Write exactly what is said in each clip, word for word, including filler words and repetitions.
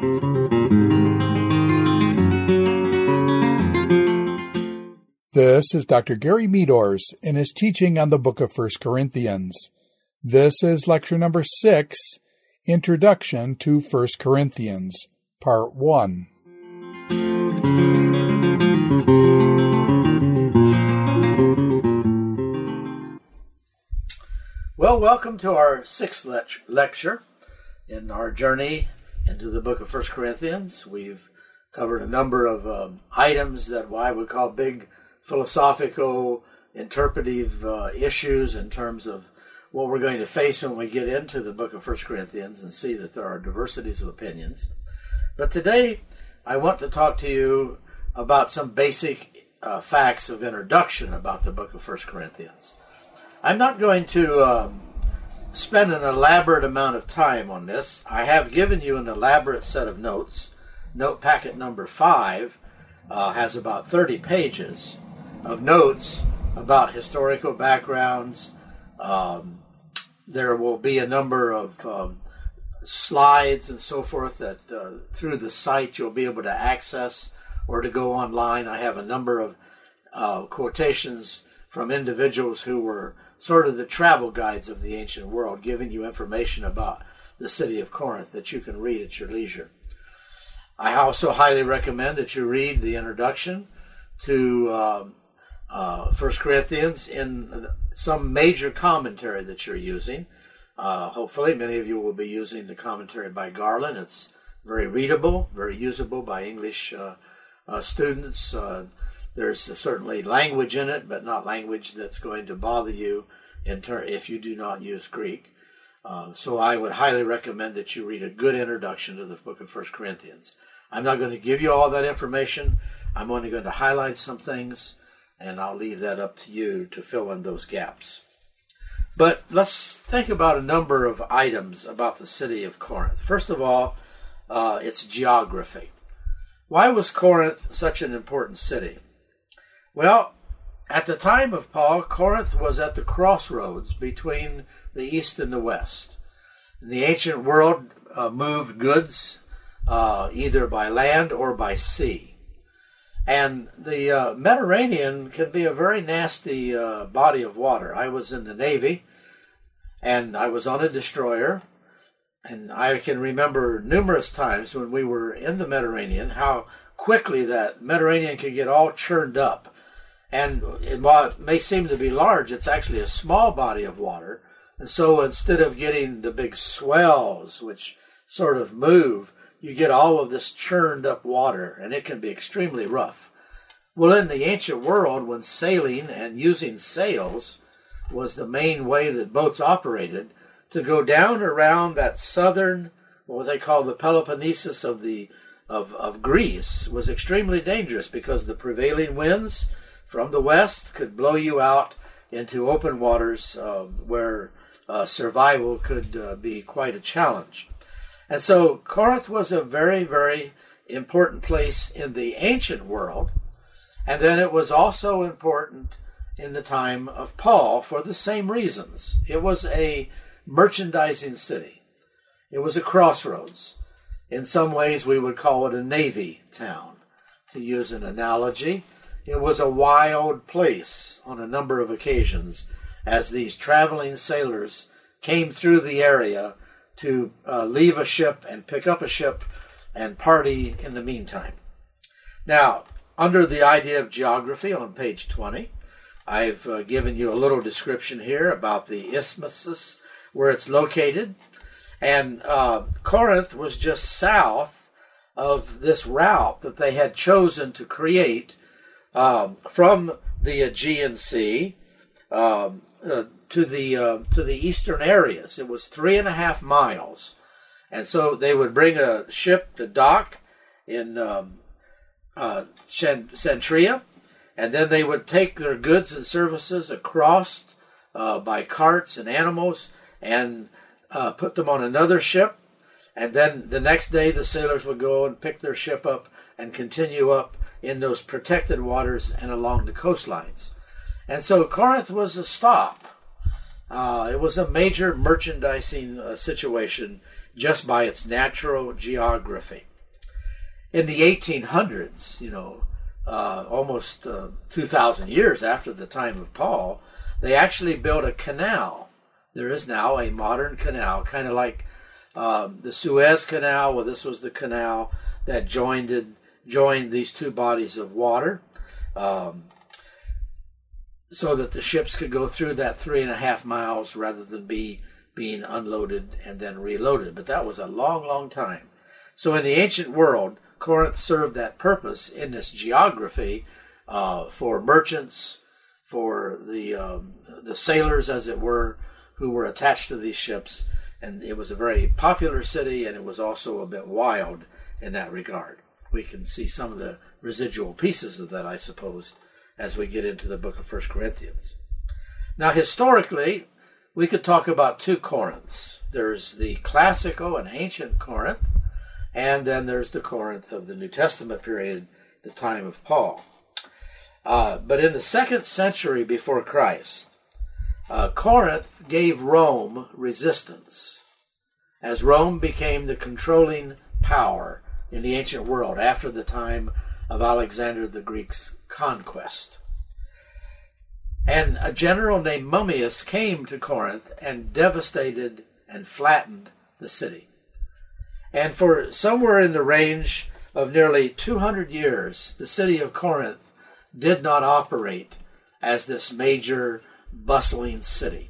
This is Doctor Gary Meadors in his teaching on the book of First Corinthians. This is lecture number six, Introduction to First Corinthians, Part one. Well, welcome to our sixth le- lecture in our journey into the book of First Corinthians. We've covered a number of um, items that I would call big philosophical, interpretive uh, issues in terms of what we're going to face when we get into the book of First Corinthians and see that there are diversities of opinions. But today, I want to talk to you about some basic uh, facts of introduction about the book of First Corinthians. I'm not going to um, spend an elaborate amount of time on this. I have given you an elaborate set of notes. Note packet number five uh, has about thirty pages of notes about historical backgrounds. Um, there will be a number of um, slides and so forth that uh, through the site you'll be able to access or to go online. I have a number of uh, quotations from individuals who were sort of the travel guides of the ancient world, giving you information about the city of Corinth that you can read at your leisure. I also highly recommend that you read the introduction to um, uh, First Corinthians in some major commentary that you're using. Uh, hopefully, many of you will be using the commentary by Garland. It's very readable, very usable by English uh, uh, students. Uh, there's certainly language in it, but not language that's going to bother you in ter- if you do not use Greek. Uh, so I would highly recommend that you read a good introduction to the book of First Corinthians. I'm not going to give you all that information. I'm only going to highlight some things, and I'll leave that up to you to fill in those gaps. But let's think about a number of items about the city of Corinth. First of all, uh, its geography. Why was Corinth such an important city? Well, at the time of Paul, Corinth was at the crossroads between the east and the west. In the ancient world, uh, moved goods uh, either by land or by sea. And the uh, Mediterranean can be a very nasty uh, body of water. I was in the Navy, and I was on a destroyer, and I can remember numerous times when we were in the Mediterranean how quickly that Mediterranean could get all churned up. And while it may seem to be large, it's actually a small body of water. And so instead of getting the big swells, which sort of move, you get all of this churned up water, and it can be extremely rough. Well, in the ancient world, when sailing and using sails was the main way that boats operated, to go down around that southern, what they call the Peloponnesus of the of, of Greece, was extremely dangerous because the prevailing winds from the west could blow you out into open waters uh, where uh, survival could uh, be quite a challenge. And so Corinth was a very, very important place in the ancient world. And then it was also important in the time of Paul for the same reasons. It was a merchandising city. It was a crossroads. In some ways, we would call it a navy town, to use an analogy. It was a wild place on a number of occasions as these traveling sailors came through the area to uh, leave a ship and pick up a ship and party in the meantime. Now, under the idea of geography on page twenty, I've uh, given you a little description here about the isthmus, where it's located. And uh, Corinth was just south of this route that they had chosen to create um, from the Aegean Sea um, uh, to the uh, to the eastern areas. It was three and a half miles, and so they would bring a ship to dock in um, uh, Centria, and then they would take their goods and services across uh, by carts and animals and uh, put them on another ship, and then the next day the sailors would go and pick their ship up and continue up in those protected waters and along the coastlines. And so Corinth was a stop. Uh, it was a major merchandising uh, situation just by its natural geography. in the eighteen hundreds, you know, uh, almost uh, two thousand years after the time of Paul, they actually built a canal. There is now a modern canal, kind of like uh, the Suez Canal. Well, this was the canal that joined joined these two bodies of water, um, so that the ships could go through that three and a half miles rather than be being unloaded and then reloaded. But that was a long, long time. So in the ancient world, Corinth served that purpose in this geography uh, for merchants, for the um, the sailors, as it were, who were attached to these ships. And it was a very popular city, and it was also a bit wild in that regard. We can see some of the residual pieces of that, I suppose, as we get into the book of First Corinthians. Now, historically, we could talk about two Corinths. There's the classical and ancient Corinth, and then there's the Corinth of the New Testament period, the time of Paul. Uh, but in the second century before Christ, uh, Corinth gave Rome resistance, as Rome became the controlling power in the ancient world after the time of Alexander the Greek's conquest. And a general named Mummius came to Corinth and devastated and flattened the city. And for somewhere in the range of nearly two hundred years, the city of Corinth did not operate as this major, bustling city.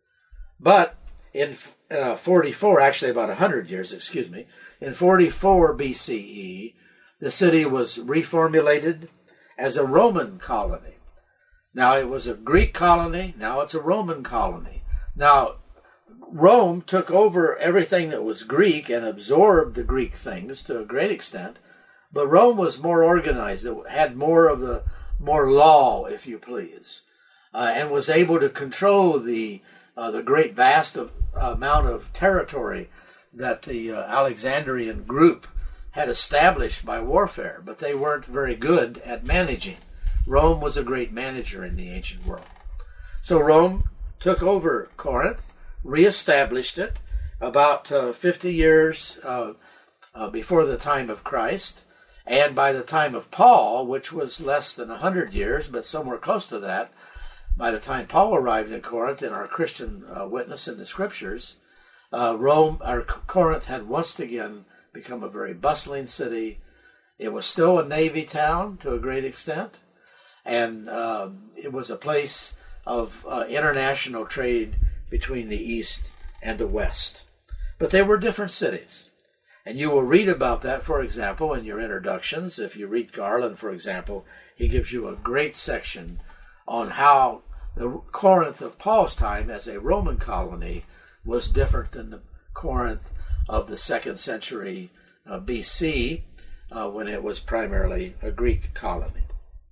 But in uh, forty-four, actually about one hundred years, excuse me, in forty-four B C E, the city was reformulated as a Roman colony. Now, it was a Greek colony, now it's a Roman colony. Now, Rome took over everything that was Greek and absorbed the Greek things to a great extent, but Rome was more organized. It had more of the, more law, if you please, uh, and was able to control the uh, the great vast of, uh, amount of territory that the uh, Alexandrian group had established by warfare, but they weren't very good at managing. Rome was a great manager in the ancient world. So Rome took over Corinth, reestablished it about uh, fifty years uh, uh, before the time of Christ, and by the time of Paul, which was less than one hundred years, but somewhere close to that, by the time Paul arrived in Corinth in our Christian uh, witness in the Scriptures, uh, Rome or Corinth had once again become a very bustling city. It was still a navy town to a great extent, and uh, it was a place of uh, international trade between the East and the West. But they were different cities. And you will read about that, for example, in your introductions. If you read Garland, for example, he gives you a great section on how the Corinth of Paul's time as a Roman colony was different than the Corinth of the second century uh, B C, uh, when it was primarily a Greek colony.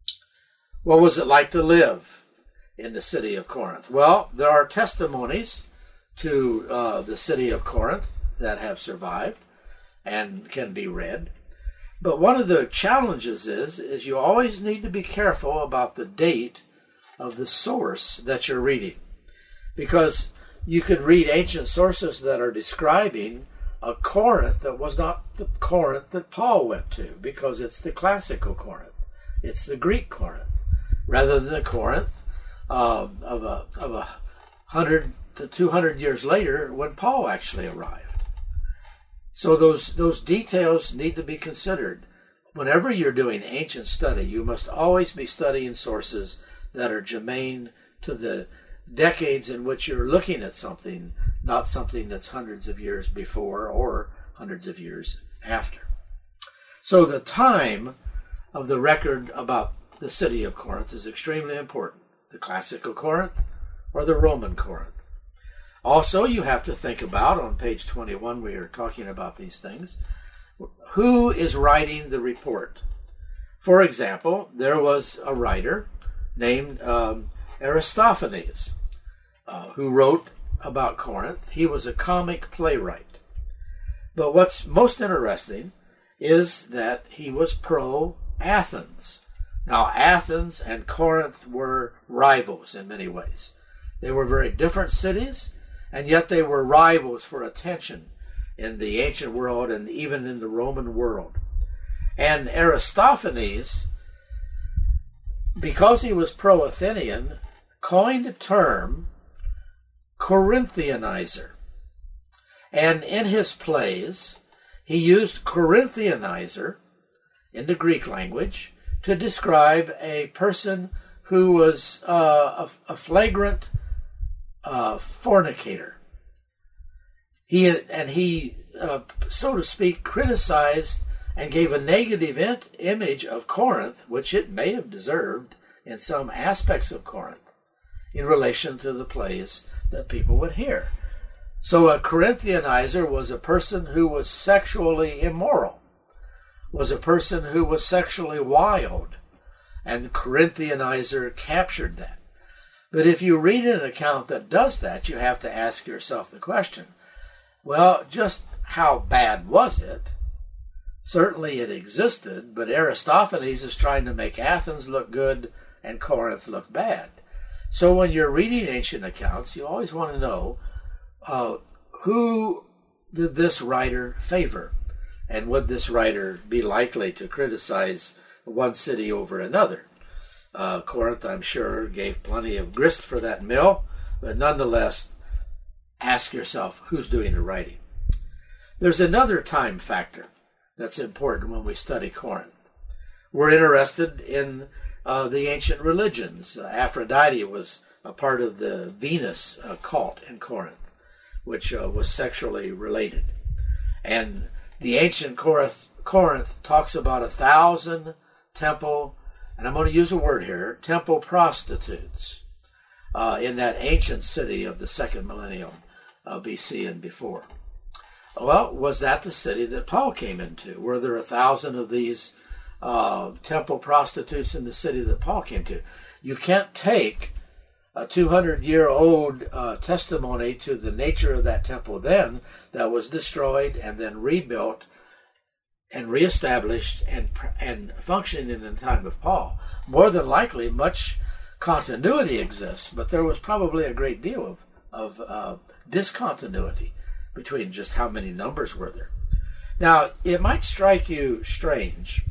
What was it like to live in the city of Corinth? Well, there are testimonies to uh, the city of Corinth that have survived and can be read. But one of the challenges is, is you always need to be careful about the date of the source that you're reading. Because you could read ancient sources that are describing a Corinth that was not the Corinth that Paul went to, because it's the classical Corinth. It's the Greek Corinth, rather than the Corinth uh, of a of a hundred to two hundred years later when Paul actually arrived. So those those details need to be considered. Whenever you're doing ancient study, you must always be studying sources that are germane to the decades in which you're looking at something, not something that's hundreds of years before or hundreds of years after. So the time of the record about the city of Corinth is extremely important. The classical Corinth or the Roman Corinth. Also, you have to think about, on page twenty-one, we are talking about these things, who is writing the report. For example, there was a writer named um, Aristophanes, uh, who wrote about Corinth. He was a comic playwright. But what's most interesting is that he was pro-Athens. Now, Athens and Corinth were rivals in many ways. They were very different cities, and yet they were rivals for attention in the ancient world and even in the Roman world. And Aristophanes, because he was pro-Athenian, coined a term, Corinthianizer. And in his plays, he used Corinthianizer in the Greek language to describe a person who was uh, a, a flagrant uh, fornicator. He and he, uh, so to speak, criticized and gave a negative int- image of Corinth, which it may have deserved in some aspects of Corinth, in relation to the plays that people would hear. So a Corinthianizer was a person who was sexually immoral, was a person who was sexually wild, and the Corinthianizer captured that. But if you read an account that does that, you have to ask yourself the question, well, just how bad was it? Certainly it existed, but Aristophanes is trying to make Athens look good and Corinth look bad. So when you're reading ancient accounts, you always want to know uh, who did this writer favor? And would this writer be likely to criticize one city over another? Uh, Corinth, I'm sure, gave plenty of grist for that mill, but nonetheless, ask yourself who's doing the writing. There's another time factor that's important when we study Corinth. We're interested in uh, the ancient religions. Uh, Aphrodite was a part of the Venus uh, cult in Corinth, which uh, was sexually related. And the ancient Corinth, Corinth talks about a thousand temple, and I'm going to use a word here, temple prostitutes uh, in that ancient city of the second millennium uh, B C and before. Well, was that the city that Paul came into? Were there a thousand of these uh, temple prostitutes in the city that Paul came to? You can't take a two hundred year old uh, testimony to the nature of that temple then that was destroyed and then rebuilt and reestablished and and functioning in the time of Paul. More than likely, much continuity exists, but there was probably a great deal of, of uh, discontinuity between just how many numbers were there. Now, it might strike you strange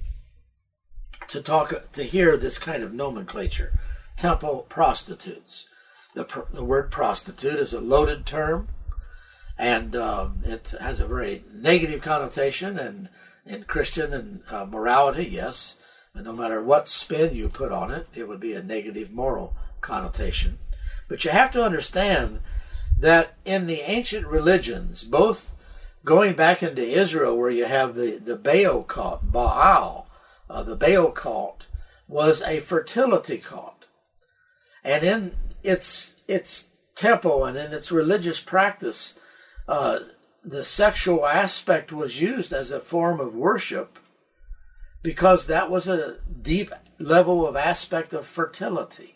to talk to hear this kind of nomenclature, temple prostitutes. The, the word prostitute is a loaded term, and um, it has a very negative connotation and in Christian and uh, morality, yes. And no matter what spin you put on it, it would be a negative moral connotation. But you have to understand that in the ancient religions, both going back into Israel, where you have the, the Baal cult, Baal, uh, the Baal cult was a fertility cult. And in its its temple and in its religious practice, uh, the sexual aspect was used as a form of worship because that was a deep level of aspect of fertility.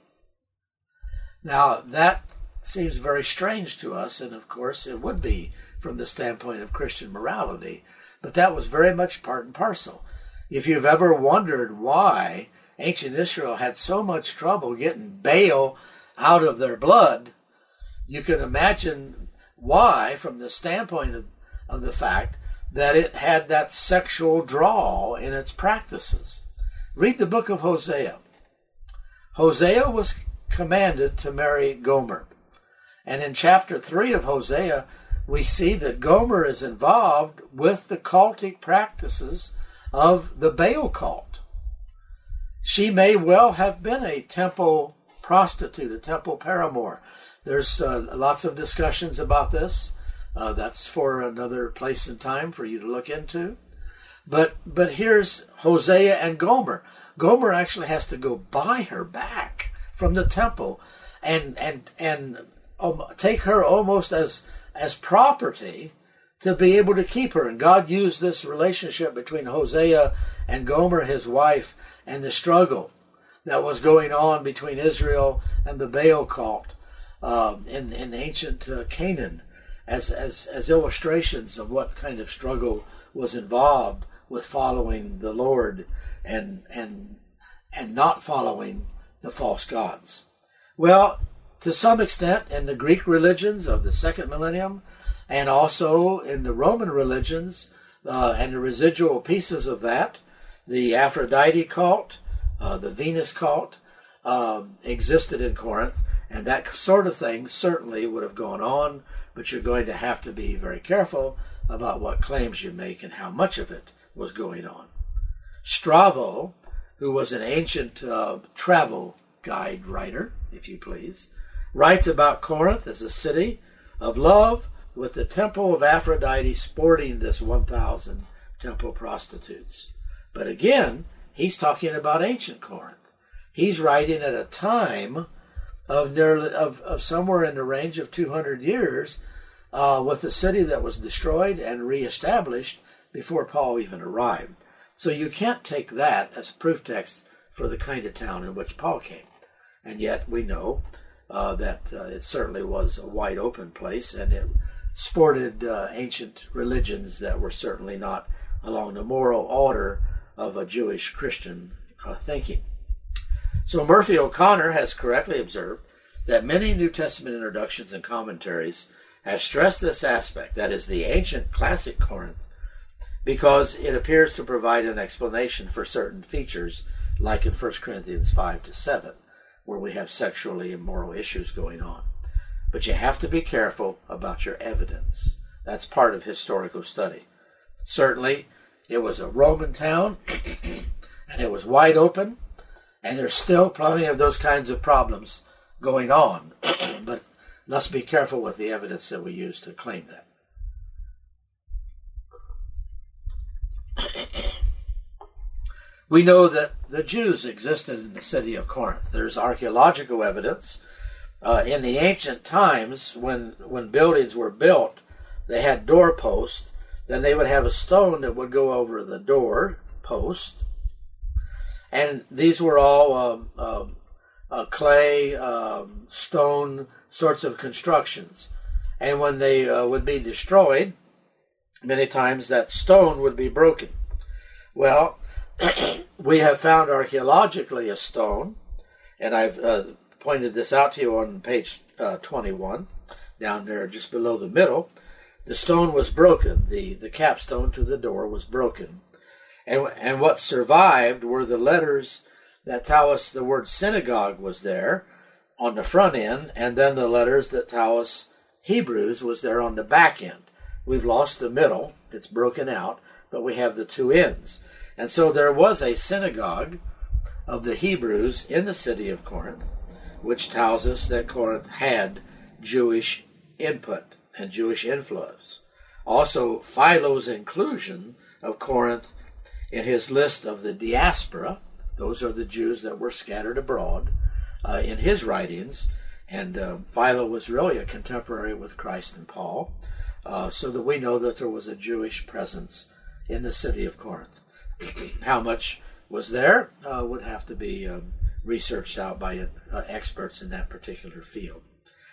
Now, that seems very strange to us, and of course it would be from the standpoint of Christian morality, but that was very much part and parcel. If you've ever wondered why ancient Israel had so much trouble getting Baal out of their blood, you can imagine why from the standpoint of, of the fact that it had that sexual draw in its practices. Read the book of Hosea. Hosea was commanded to marry Gomer. And in chapter three of Hosea, we see that Gomer is involved with the cultic practices of the Baal cult. She may well have been a temple prostitute, a temple paramour. There's uh, lots of discussions about this. Uh, that's for another place and time for you to look into. But but here's Hosea and Gomer. Gomer actually has to go buy her back from the temple and and and um, take her almost as as property to be able to keep her. And God used this relationship between Hosea and Gomer, his wife, and the struggle that was going on between Israel and the Baal cult uh, in, in ancient uh, Canaan as, as, as illustrations of what kind of struggle was involved with following the Lord and, and, and not following the false gods. Well, to some extent, in the Greek religions of the second millennium, and also in the Roman religions uh, and the residual pieces of that, The Aphrodite cult, uh, the Venus cult, um, existed in Corinth, and that sort of thing certainly would have gone on, but you're going to have to be very careful about what claims you make and how much of it was going on. Strabo, who was an ancient uh, travel guide writer, if you please, writes about Corinth as a city of love, with the temple of Aphrodite sporting this one thousand temple prostitutes. But again, he's talking about ancient Corinth. He's writing at a time of nearly of, of somewhere in the range of two hundred years, uh, with a city that was destroyed and reestablished before Paul even arrived. So you can't take that as a proof text for the kind of town in which Paul came. And yet we know uh, that uh, it certainly was a wide open place, and it sported uh, ancient religions that were certainly not along the moral order of a Jewish Christian uh, thinking. So Murphy O'Connor has correctly observed that many New Testament introductions and commentaries have stressed this aspect, that is, the ancient classic Corinth, because it appears to provide an explanation for certain features, like in First Corinthians five to seven, where we have sexually immoral issues going on. But you have to be careful about your evidence. That's part of historical study. Certainly, it was a Roman town, and it was wide open, and there's still plenty of those kinds of problems going on. But let's be careful with the evidence that we use to claim that. We know that the Jews existed in the city of Corinth. There's archaeological evidence. Uh, in the ancient times, when, when buildings were built, they had doorposts. Then they would have a stone that would go over the door post. And these were all um, um, uh, clay, um, stone sorts of constructions. And when they uh, would be destroyed, many times that stone would be broken. Well, we have found archaeologically a stone, and I've uh, pointed this out to you on page uh, twenty-one, down there just below the middle. The stone was broken. The, the capstone to the door was broken. And, and what survived were the letters that tell us the word synagogue was there on the front end, and then the letters that tell us Hebrews was there on the back end. We've lost the middle. It's broken out, but we have the two ends. And so there was a synagogue of the Hebrews in the city of Corinth, which tells us that Corinth had Jewish input and Jewish influence. Also, Philo's inclusion of Corinth in his list of the diaspora, those are the Jews that were scattered abroad, uh, in his writings, and uh, Philo was really a contemporary with Christ and Paul, uh, so that we know that there was a Jewish presence in the city of Corinth. How much was there uh, would have to be um, researched out by uh, experts in that particular field.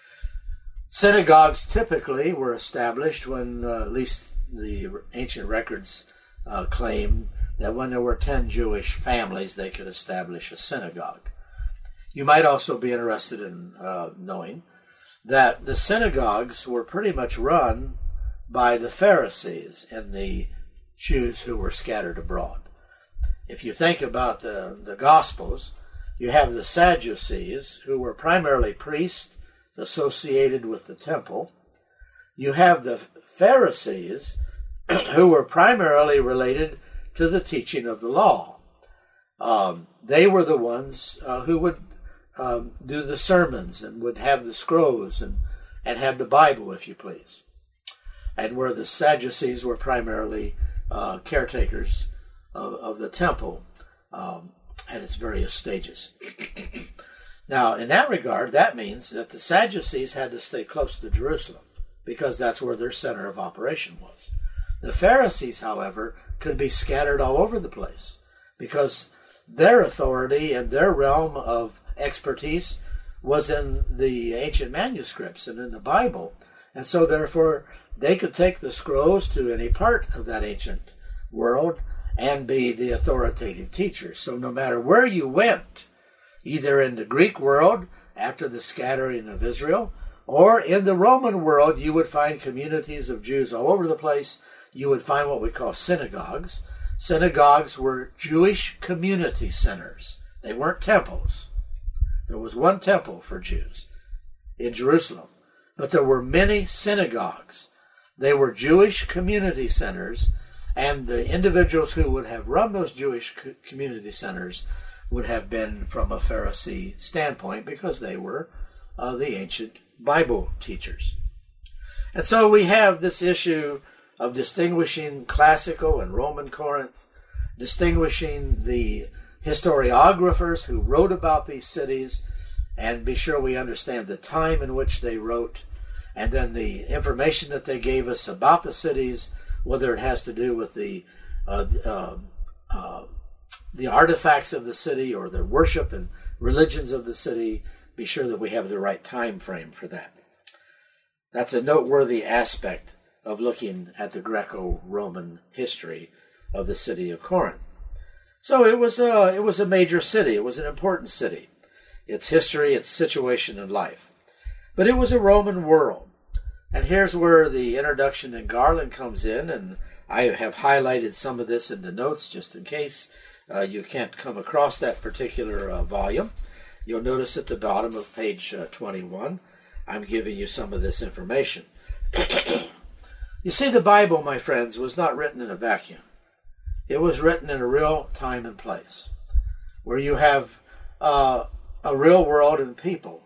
Synagogues typically were established when, uh, at least the ancient records uh, claim, that when there were ten Jewish families, they could establish a synagogue. You might also be interested in uh, knowing that the synagogues were pretty much run by the Pharisees and the Jews who were scattered abroad. If you think about the, the Gospels, you have the Sadducees, who were primarily priests associated with the temple. You have the Pharisees, who were primarily related to the teaching of the law. Um, they were the ones uh, who would um, do the sermons and would have the scrolls and, and have the Bible, if you please. And where the Sadducees were primarily uh, caretakers of, of the temple um, at its various stages. Now, in that regard, that means that the Sadducees had to stay close to Jerusalem because that's where their center of operation was. The Pharisees, however, could be scattered all over the place because their authority and their realm of expertise was in the ancient manuscripts and in the Bible. And so, therefore, they could take the scrolls to any part of that ancient world and be the authoritative teachers. So no matter where you went, either in the Greek world after the scattering of Israel, or in the Roman world, you would find communities of Jews all over the place. You would find what we call synagogues. Synagogues were Jewish community centers. They weren't temples. There was one temple for Jews in Jerusalem, but there were many synagogues. They were Jewish community centers, and the individuals who would have run those Jewish community centers would have been from a Pharisee standpoint because they were uh, the ancient Bible teachers. And so we have this issue of distinguishing classical and Roman Corinth, distinguishing the historiographers who wrote about these cities, and be sure we understand the time in which they wrote, and then the information that they gave us about the cities, whether it has to do with the uh, uh, uh, the artifacts of the city or the worship and religions of the city. Be sure that we have the right time frame for that. That's a noteworthy aspect of looking at the Greco-Roman history of the city of Corinth. So it was a, it was a major city. It was an important city. Its history, its situation in life. But it was a Roman world. And here's where the introduction in Garland comes in, and I have highlighted some of this in the notes just in case uh, you can't come across that particular uh, volume. You'll notice at the bottom of page uh, twenty-one, I'm giving you some of this information. You see, the Bible, my friends, was not written in a vacuum. It was written in a real time and place, where you have uh, a real world and people.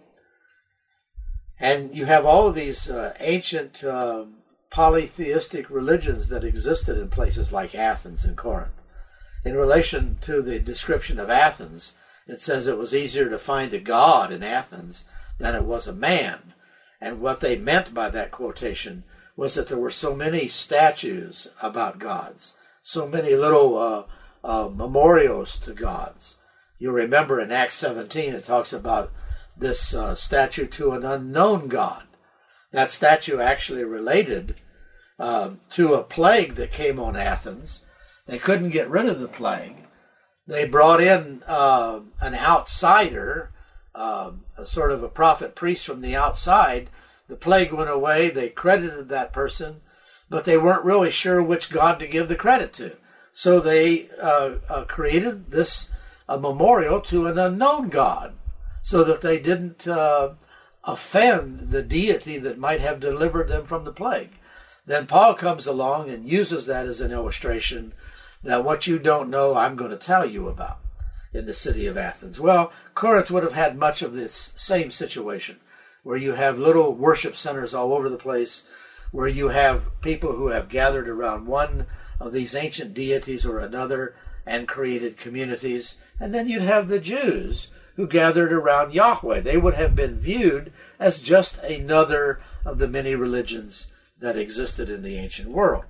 And you have all of these uh, ancient uh, polytheistic religions that existed in places like Athens and Corinth. In relation to the description of Athens, it says it was easier to find a god in Athens than it was a man. And what they meant by that quotation was that there were so many statues about gods, so many little uh, uh, memorials to gods. You remember in Acts seventeen, it talks about this uh, statue to an unknown god. That statue actually related uh, to a plague that came on Athens. They couldn't get rid of the plague. They brought in uh, an outsider, uh, a sort of a prophet priest from the outside. The plague went away. They credited that person, but they weren't really sure which god to give the credit to. So they uh, uh, created this a memorial to an unknown god, so that they didn't uh, offend the deity that might have delivered them from the plague. Then Paul comes along and uses that as an illustration that what you don't know, I'm going to tell you about in the city of Athens. Well, Corinth would have had much of this same situation, where you have little worship centers all over the place, where you have people who have gathered around one of these ancient deities or another and created communities. And then you'd have the Jews who gathered around Yahweh. They would have been viewed as just another of the many religions that existed in the ancient world.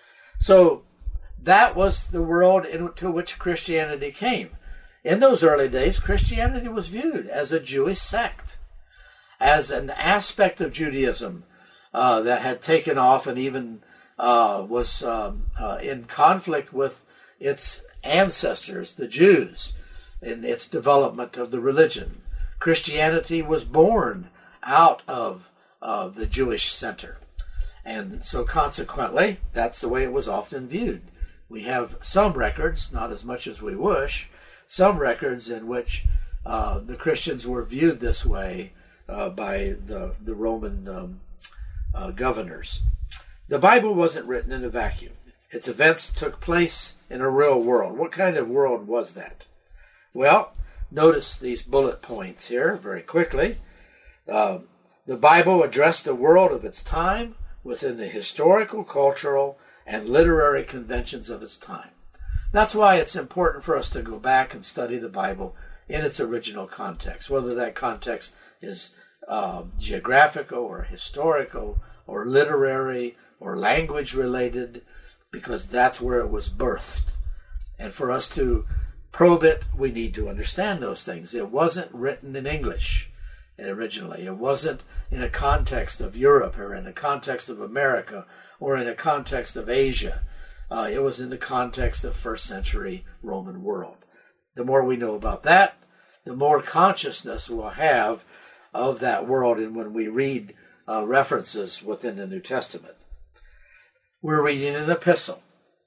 So that was the world into which Christianity came. In those early days, Christianity was viewed as a Jewish sect, as an aspect of Judaism uh, that had taken off and even uh, was um, uh, in conflict with its ancestors, the Jews, in its development of the religion. Christianity was born out of uh, the Jewish center. And so consequently, that's the way it was often viewed. We have some records, not as much as we wish, some records in which uh, the Christians were viewed this way uh, by the, the Roman um, uh, governors. The Bible wasn't written in a vacuum. Its events took place in a real world. What kind of world was that? Well, notice these bullet points here very quickly. Uh, the Bible addressed the world of its time within the historical, cultural, and literary conventions of its time. That's why it's important for us to go back and study the Bible in its original context, whether that context is uh, geographical or historical or literary or language related, because that's where it was birthed. And for us to probe it, we need to understand those things. It wasn't written in English originally. It wasn't in a context of Europe or in a context of America or in a context of Asia. Uh, it was in the context of first century Roman world. The more we know about that, the more consciousness we'll have of that world and when we read uh, references within the New Testament. We're reading an epistle.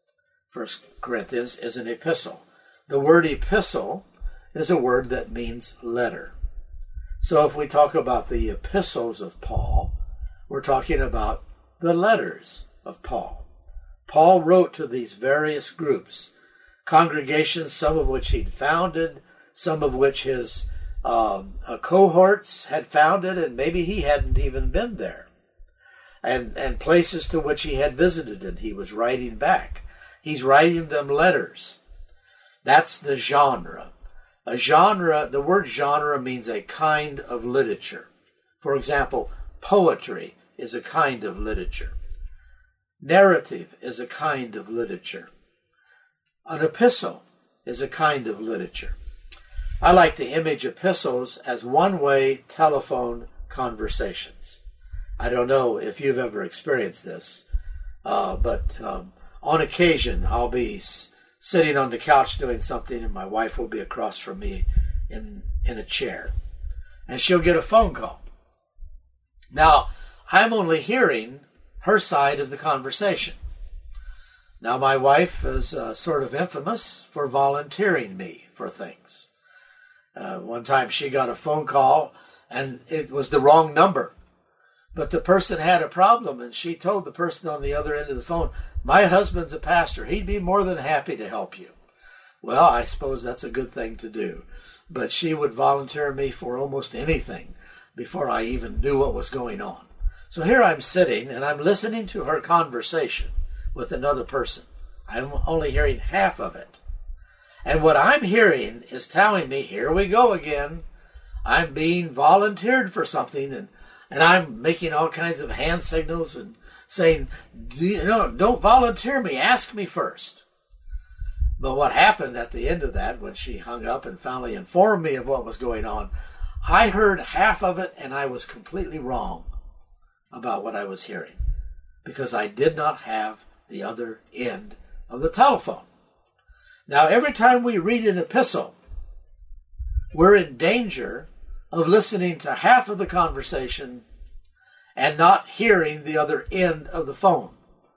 First Corinthians is an epistle. The word epistle is a word that means letter. So if we talk about the epistles of Paul, we're talking about the letters of Paul. Paul wrote to these various groups, congregations, some of which he'd founded, some of which his um, uh, cohorts had founded, and maybe he hadn't even been there, and, and places to which he had visited, and he was writing back. He's writing them letters. That's the genre. A genre, the word genre means a kind of literature. For example, poetry is a kind of literature. Narrative is a kind of literature. An epistle is a kind of literature. I like to image epistles as one-way telephone conversations. I don't know if you've ever experienced this, uh, but um, on occasion I'll be s- sitting on the couch doing something, and my wife will be across from me in, in a chair, and she'll get a phone call. Now, I'm only hearing her side of the conversation. Now, my wife is uh, sort of infamous for volunteering me for things. Uh, one time she got a phone call, and it was the wrong number. But the person had a problem, and she told the person on the other end of the phone, "My husband's a pastor. He'd be more than happy to help you." Well, I suppose that's a good thing to do. But she would volunteer me for almost anything before I even knew what was going on. So here I'm sitting, and I'm listening to her conversation with another person. I'm only hearing half of it. And what I'm hearing is telling me, here we go again. I'm being volunteered for something, and, and I'm making all kinds of hand signals and saying, Do you know, don't volunteer me, ask me first. But what happened at the end of that, when she hung up and finally informed me of what was going on, I heard half of it, and I was completely wrong about what I was hearing, because I did not have the other end of the telephone. Now, every time we read an epistle, we're in danger of listening to half of the conversation and not hearing the other end of the phone.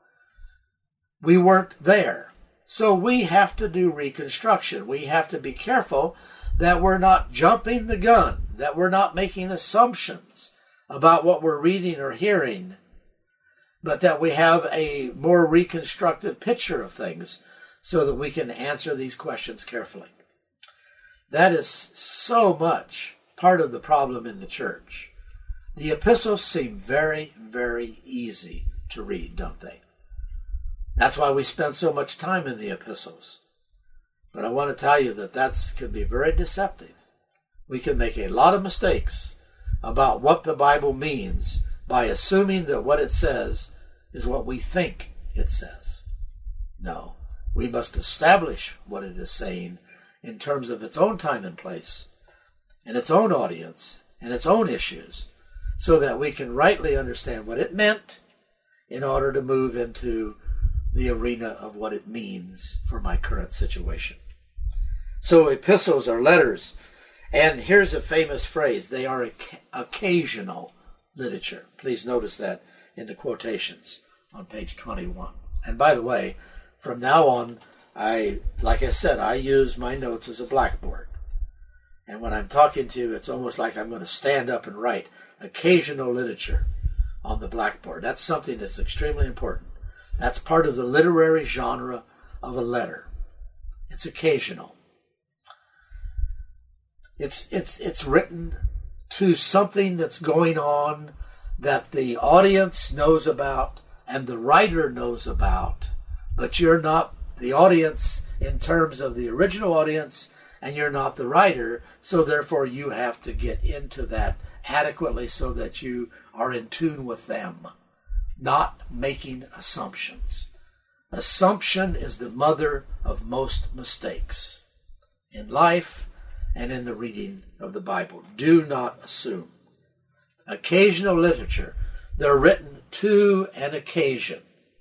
We weren't there. So we have to do reconstruction. We have to be careful that we're not jumping the gun, that we're not making assumptions about what we're reading or hearing, but that we have a more reconstructed picture of things so that we can answer these questions carefully. That is so much part of the problem in the church. The epistles seem very, very easy to read, don't they? That's why we spend so much time in the epistles. But I want to tell you that that can be very deceptive. We can make a lot of mistakes about what the Bible means by assuming that what it says is what we think it says. No, we must establish what it is saying in terms of its own time and place, and its own audience, and its own issues, so that we can rightly understand what it meant in order to move into the arena of what it means for my current situation. So epistles are letters, and here's a famous phrase: they are occasional literature. Please notice that in the quotations on page twenty-one. And by the way, from now on, I, like I said, I use my notes as a blackboard. And when I'm talking to you, it's almost like I'm going to stand up and write occasional literature on the blackboard. That's something that's extremely important. That's part of the literary genre of a letter. It's occasional. It's it's it's written to something that's going on that the audience knows about and the writer knows about, but you're not the audience in terms of the original audience, and you're not the writer, so therefore you have to get into that adequately so that you are in tune with them, not making assumptions. Assumption is the mother of most mistakes in life and in the reading of the Bible. Do not assume. Occasional literature, they're written to an occasion.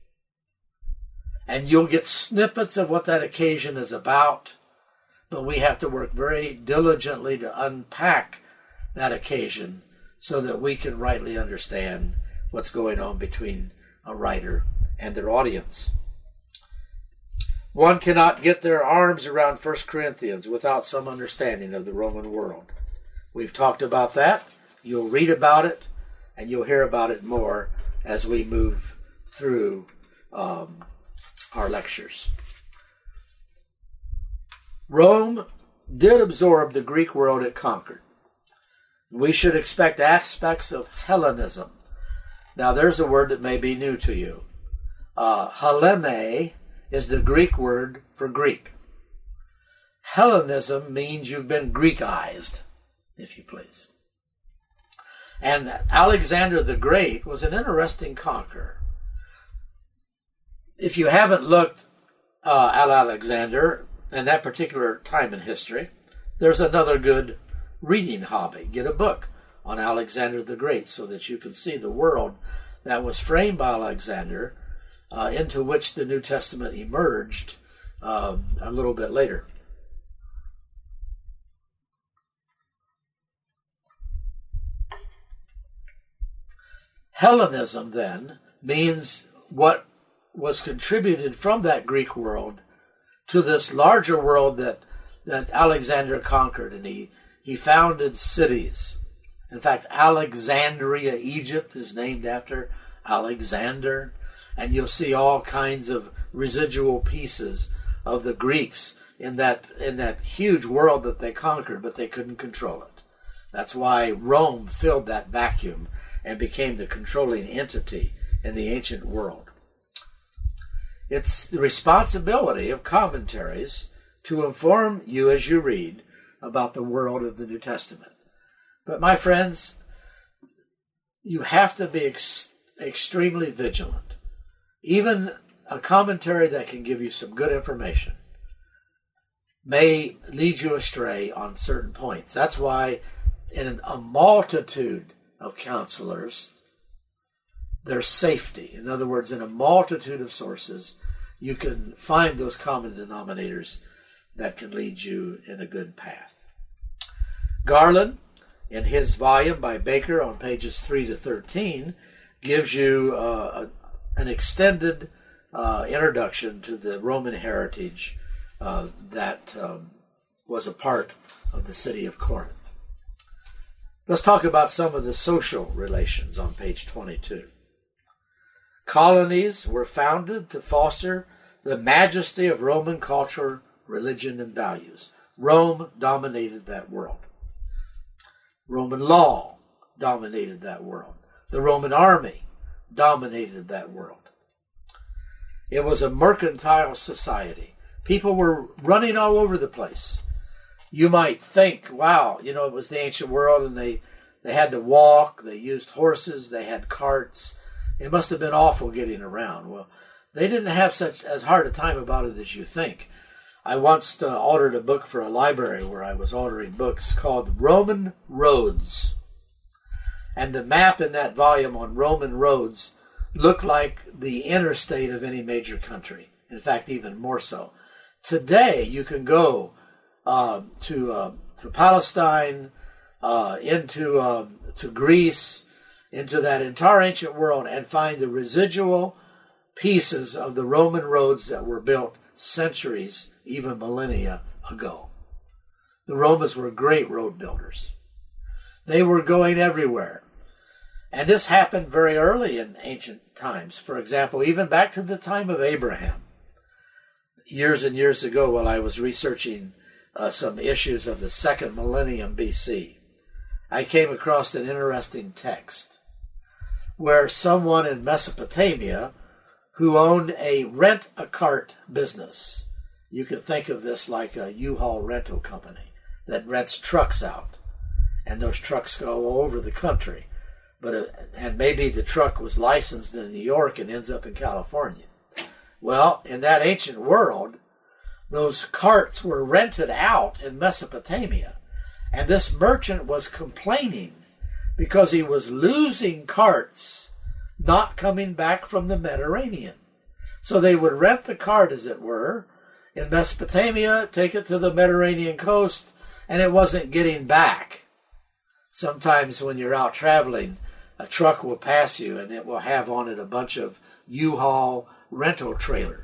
And you'll get snippets of what that occasion is about, but we have to work very diligently to unpack that occasion so that we can rightly understand what's going on between a writer and their audience. One cannot get their arms around First Corinthians without some understanding of the Roman world. We've talked about that. You'll read about it, and you'll hear about it more as we move through um, our lectures. Rome did absorb the Greek world it conquered. We should expect aspects of Hellenism. Now, there's a word that may be new to you. Uh, Hellene is the Greek word for Greek. Hellenism means you've been Greekized, if you please. And Alexander the Great was an interesting conqueror. If you haven't looked uh, at Alexander and that particular time in history, there's another good reading hobby. Get a book on Alexander the Great so that you can see the world that was framed by Alexander, uh, into which the New Testament emerged uh, a little bit later. Hellenism, then, means what was contributed from that Greek world to this larger world that, that Alexander conquered, and he, he founded cities. In fact, Alexandria, Egypt, is named after Alexander, and you'll see all kinds of residual pieces of the Greeks in that in that huge world that they conquered, but they couldn't control it. That's why Rome filled that vacuum and became the controlling entity in the ancient world. It's the responsibility of commentaries to inform you as you read about the world of the New Testament. But my friends, you have to be ex- extremely vigilant. Even a commentary that can give you some good information may lead you astray on certain points. That's why in a multitude of counselors, there's safety. In other words, in a multitude of sources, you can find those common denominators that can lead you in a good path. Garland, in his volume by Baker on pages three to thirteen, gives you uh, a, an extended uh, introduction to the Roman heritage uh, that um, was a part of the city of Corinth. Let's talk about some of the social relations on page twenty-two. Colonies were founded to foster the majesty of Roman culture, religion, and values. Rome dominated that world. Roman law dominated that world. The Roman army dominated that world. It was a mercantile society. People were running all over the place. You might think, wow, you know, it was the ancient world and they, they had to walk, they used horses, they had carts. It must have been awful getting around. Well, they didn't have such as hard a time about it as you think. I once uh, ordered a book for a library where I was ordering books called Roman Roads. And the map in that volume on Roman roads looked like the interstate of any major country. In fact, even more so. Today, you can go uh, to uh, to Palestine, uh, into uh, to Greece, into that entire ancient world and find the residual pieces of the Roman roads that were built centuries, even millennia ago. The Romans were great road builders. They were going everywhere. And this happened very early in ancient times. For example, even back to the time of Abraham. Years and years ago, while I was researching uh, some issues of the second millennium B C, I came across an interesting text where someone in Mesopotamia who owned a rent-a-cart business. You could think of this like a U-Haul rental company that rents trucks out. And those trucks go all over the country. But uh, and maybe the truck was licensed in New York and ends up in California. Well, in that ancient world, those carts were rented out in Mesopotamia. And this merchant was complaining because he was losing carts not coming back from the Mediterranean. So they would rent the cart, as it were, in Mesopotamia, take it to the Mediterranean coast, and it wasn't getting back. Sometimes when you're out traveling, a truck will pass you and it will have on it a bunch of U-Haul rental trailers.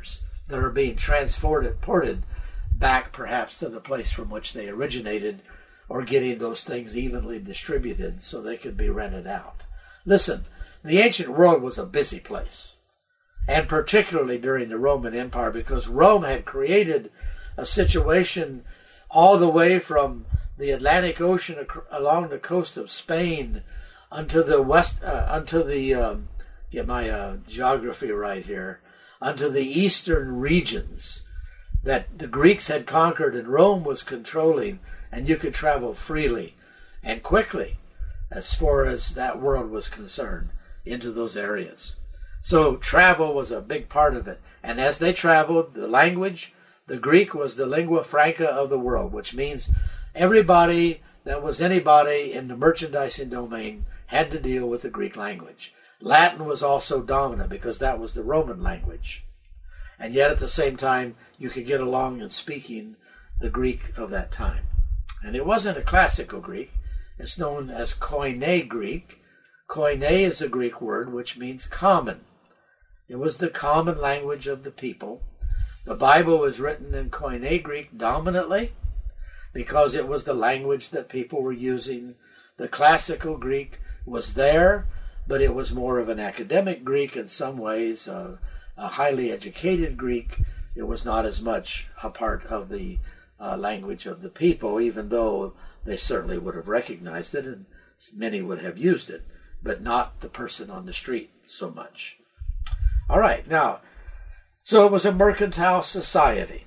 that are being transported ported back perhaps to the place from which they originated, or getting those things evenly distributed so they could be rented out. Listen, the ancient world was a busy place, and particularly during the Roman Empire, because Rome had created a situation all the way from the Atlantic Ocean ac- along the coast of Spain unto the west, uh, unto the, um, get my uh, geography right here, unto the eastern regions that the Greeks had conquered and Rome was controlling, and you could travel freely and quickly as far as that world was concerned into those areas. So travel was a big part of it. And as they traveled, the language, the Greek was the lingua franca of the world, which means everybody that was anybody in the merchandising domain had to deal with the Greek language. Latin was also dominant because that was the Roman language. And yet at the same time, you could get along in speaking the Greek of that time. And it wasn't a classical Greek. It's known as Koine Greek. Koine is a Greek word which means common. It was the common language of the people. The Bible was written in Koine Greek dominantly because it was the language that people were using. The classical Greek was there, but it was more of an academic Greek in some ways, uh, a highly educated Greek. It was not as much a part of the uh, language of the people, even though they certainly would have recognized it and many would have used it, but not the person on the street so much. All right, now, so it was a mercantile society.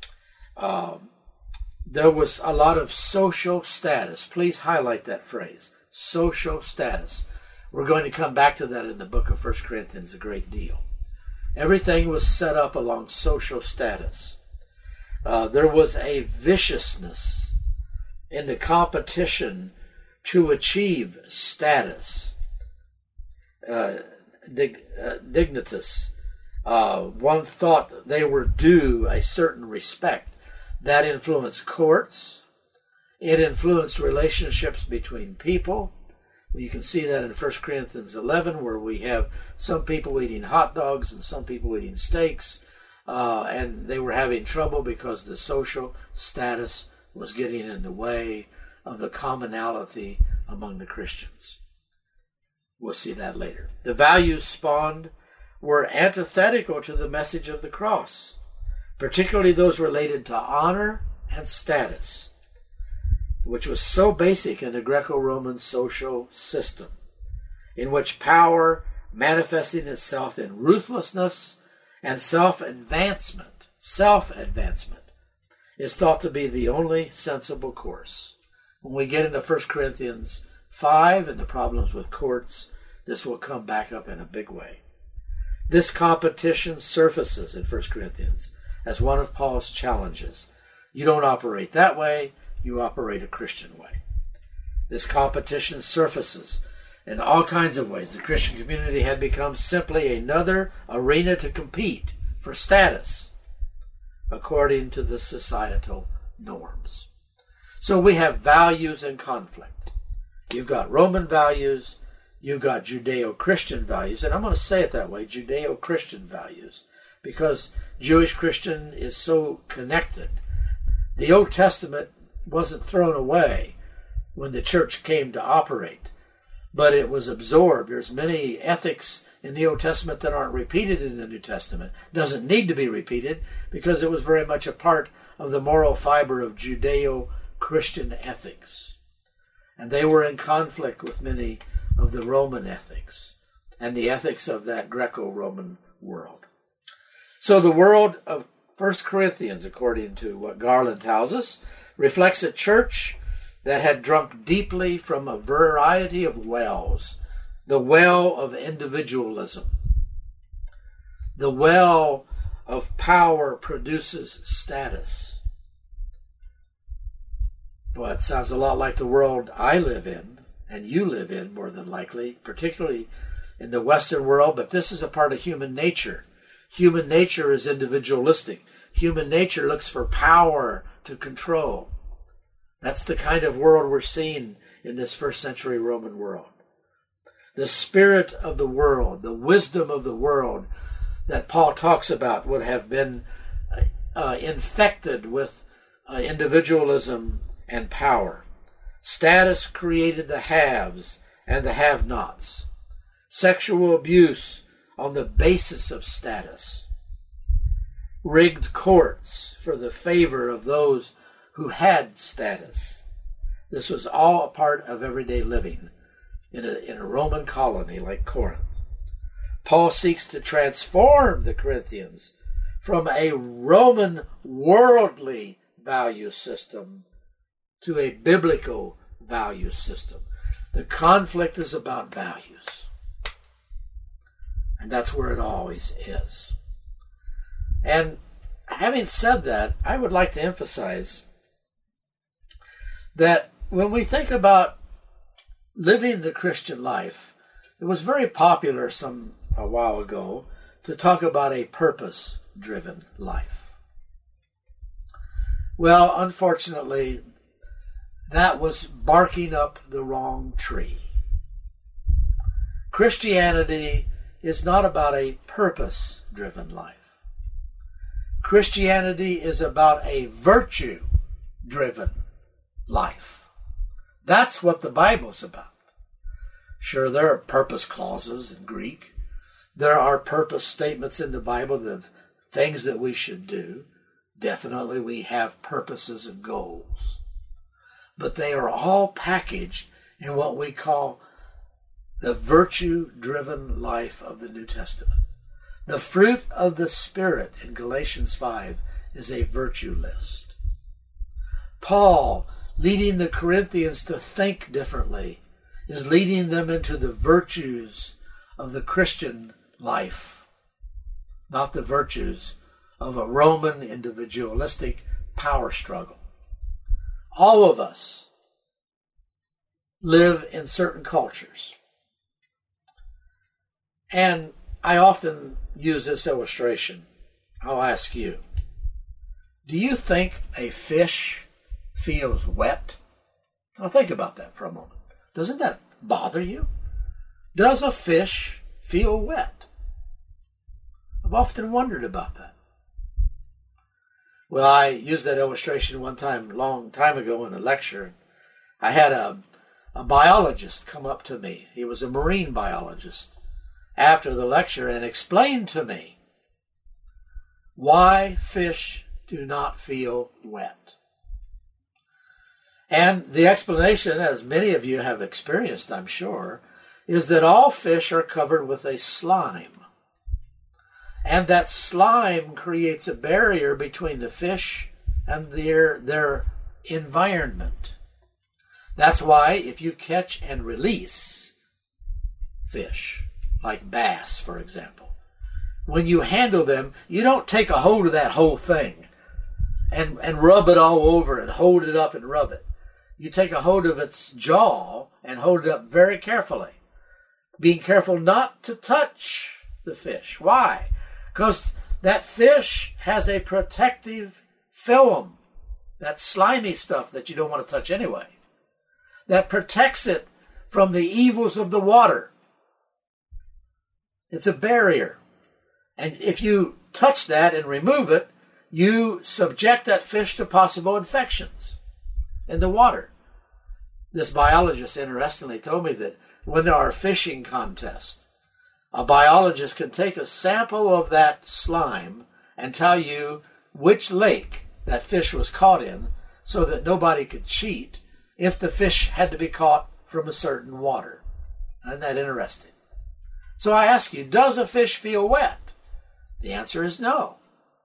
Um, there was a lot of social status. Please highlight that phrase, social status. We're going to come back to that in the book of First Corinthians a great deal. Everything was set up along social status. Uh, there was a viciousness in the competition to achieve status, uh, dig, uh, dignitas. Uh, one thought they were due a certain respect. That influenced courts. It influenced relationships between people. You can see that in First Corinthians eleven, where we have some people eating hot dogs and some people eating steaks, uh, and they were having trouble because the social status was getting in the way of the commonality among the Christians. We'll see that later. The values spawned were antithetical to the message of the cross, particularly those related to honor and status, which was so basic in the Greco-Roman social system, in which power manifesting itself in ruthlessness and self-advancement, self-advancement, is thought to be the only sensible course. When we get into First Corinthians five and the problems with courts, this will come back up in a big way. This competition surfaces in First Corinthians as one of Paul's challenges. You don't operate that way, you operate a Christian way. This competition surfaces in all kinds of ways. The Christian community had become simply another arena to compete for status according to the societal norms. So we have values in conflict. You've got Roman values, you've got Judeo-Christian values, and I'm going to say it that way, Judeo-Christian values, because Jewish-Christian is so connected. The Old Testament wasn't thrown away when the church came to operate, but it was absorbed. There's many ethics in the Old Testament that aren't repeated in the New Testament. Doesn't need to be repeated because it was very much a part of the moral fiber of Judeo-Christian ethics. And they were in conflict with many of the Roman ethics and the ethics of that Greco-Roman world. So the world of First Corinthians, according to what Garland tells us, reflects a church that had drunk deeply from a variety of wells. The well of individualism. The well of power produces status. Boy, it sounds a lot like the world I live in, and you live in more than likely, particularly in the Western world, but this is a part of human nature. Human nature is individualistic. Human nature looks for power to control. That's the kind of world we're seeing in this first century Roman world. The spirit of the world, the wisdom of the world, that Paul talks about would have been uh, infected with uh, individualism and power. Status created the haves and the have-nots. Sexual abuse on the basis of status. Rigged courts for the favor of those who had status. This was all a part of everyday living in a, in a Roman colony like Corinth. Paul seeks to transform the Corinthians from a Roman worldly value system to a biblical value system. The conflict is about values. And that's where it always is. And having said that, I would like to emphasize that when we think about living the Christian life, it was very popular some a while ago to talk about a purpose-driven life. Well, unfortunately, that was barking up the wrong tree. Christianity is not about a purpose-driven life. Christianity is about a virtue-driven life. That's what the Bible's about. Sure, there are purpose clauses in Greek. There are purpose statements in the Bible, the things that we should do. Definitely we have purposes and goals. But they are all packaged in what we call the virtue-driven life of the New Testament. The fruit of the Spirit in Galatians five is a virtue list. Paul, leading the Corinthians to think differently, is leading them into the virtues of the Christian life, not the virtues of a Roman individualistic power struggle. All of us live in certain cultures. And I often use this illustration. I'll ask you, do you think a fish feels wet? Now think about that for a moment. Doesn't that bother you? Does a fish feel wet? I've often wondered about that. Well, I used that illustration one time, a long time ago in a lecture. I had a, a biologist come up to me. He was a marine biologist after the lecture and explained to me why fish do not feel wet. And the explanation, as many of you have experienced, I'm sure, is that all fish are covered with a slime. And that slime creates a barrier between the fish and their, their environment. That's why if you catch and release fish, like bass, for example, when you handle them, you don't take a hold of that whole thing and, and rub it all over and hold it up and rub it. You take a hold of its jaw and hold it up very carefully, being careful not to touch the fish. Why? Because that fish has a protective film, that slimy stuff that you don't want to touch anyway, that protects it from the evils of the water. It's a barrier. And if you touch that and remove it, you subject that fish to possible infections in the water. This biologist interestingly told me that when there are fishing contests, a biologist can take a sample of that slime and tell you which lake that fish was caught in so that nobody could cheat if the fish had to be caught from a certain water. Isn't that interesting? So I ask you, does a fish feel wet? The answer is no.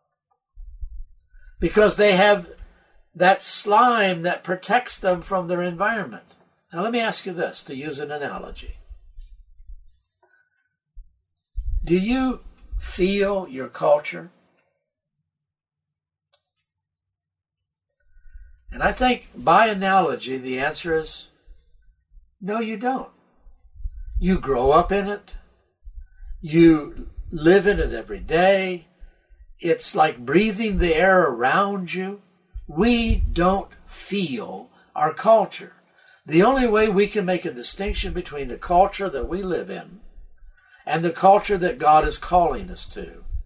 Because they have that slime that protects them from their environment. Now let me ask you this, to use an analogy. Do you feel your culture? And I think by analogy the answer is no, you don't. You grow up in it. You live in it every day. It's like breathing the air around you. We don't feel our culture. The only way we can make a distinction between the culture that we live in and the culture that God is calling us to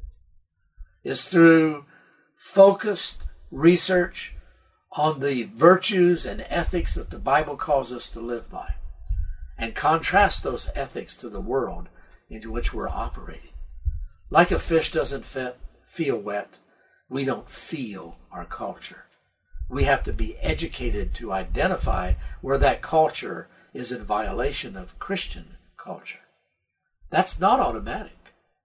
is through focused research on the virtues and ethics that the Bible calls us to live by, and contrast those ethics to the world into which we're operating. Like a fish doesn't fit, feel wet, we don't feel our culture. We have to be educated to identify where that culture is in violation of Christian culture. That's not automatic.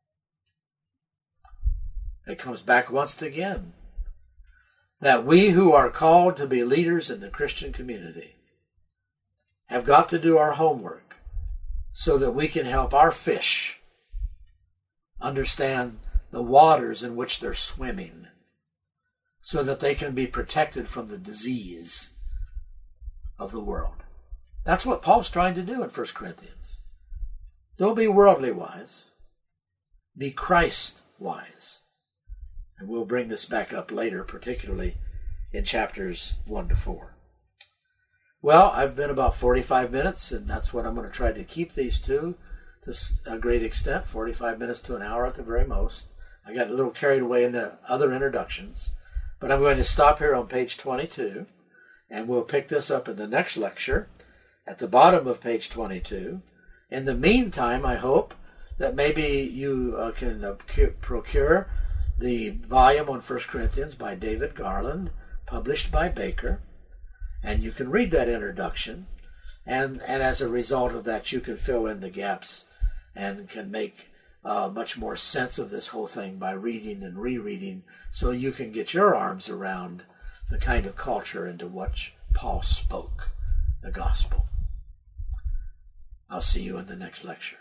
It comes back once again that we who are called to be leaders in the Christian community have got to do our homework so that we can help our fish understand the waters in which they're swimming, so that they can be protected from the disease of the world. That's what Paul's trying to do in First Corinthians. Don't be worldly wise. Be Christ wise. And we'll bring this back up later, particularly in chapters one to four. Well, I've been about forty-five minutes, and that's what I'm going to try to keep these to, to a great extent, forty-five minutes to an hour at the very most. I got a little carried away in the other introductions, but I'm going to stop here on page twenty-two, and we'll pick this up in the next lecture at the bottom of page twenty-two. In the meantime, I hope that maybe you uh, can uh, procure the volume on First Corinthians by David Garland, published by Baker, and you can read that introduction, and, and as a result of that, you can fill in the gaps and can make uh, much more sense of this whole thing by reading and rereading, so you can get your arms around the kind of culture into which Paul spoke the gospel. I'll see you in the next lecture.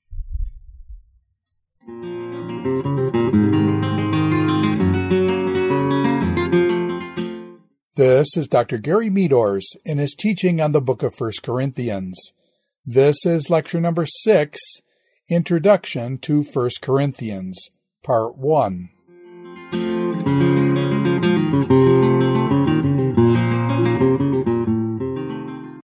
This is Doctor Gary Meadors in his teaching on the book of First Corinthians. This is lecture number six, Introduction to First Corinthians, Part one.